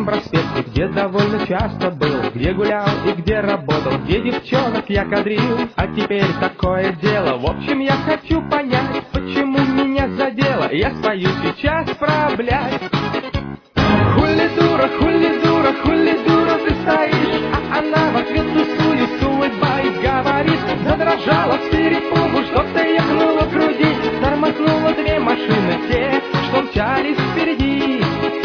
Невском проспекте, где довольно часто был, где гулял и где работал, где девчонок я кадрил. А теперь такое дело, в общем я хочу понять, почему меня задело, я спою сейчас про блядь. Хули дура, ты стоишь, а она в ответ тусует, улыбай, говорит. Задрожала с перепугу, что-то ехнуло в груди, тормознуло две машины, те, что мчались впереди.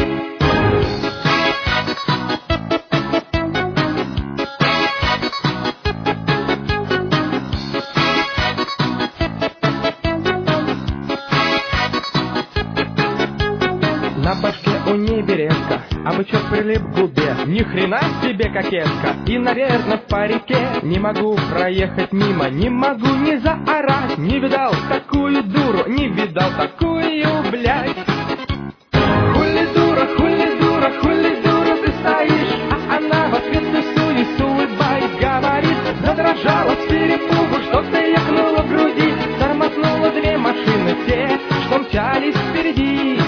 На башке у ней беретка, а бычок прилип к губе. Ни хрена себе кокетка, и, наверное, в парике. Не могу проехать мимо, не могу не заорать. Не видал такую дуру, не видал такую, блядь. Хули дура, ты стоишь, а она в ответ тусует, улыбай, говорит. Задрожала с перепугу, что-то ехнуло в груди, тормознуло две машины, те, что мчались впереди.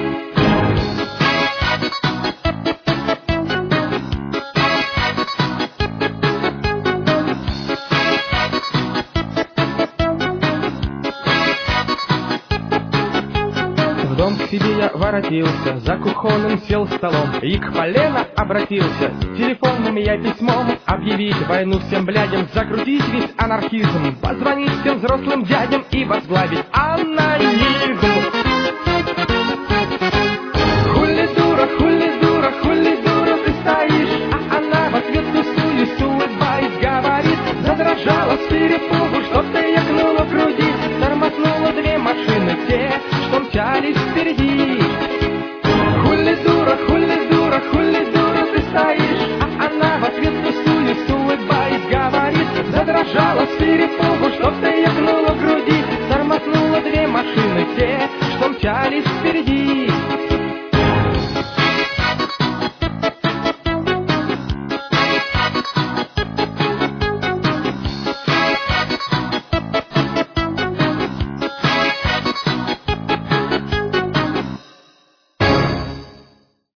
В дом к себе я воротился, за кухонным сел столом и к Полено обратился с телефонным я письмом. Объявить войну всем блядям, закрутить весь анархизм, позвонить всем взрослым дядям и возглавить анонизм. Хули дура, ты стоишь, а она в ответ тусует, улыбай, говорит. Задрожала с перепугу, что-то ехнуло в груди, тормознуло две машины, те, что мчались впереди.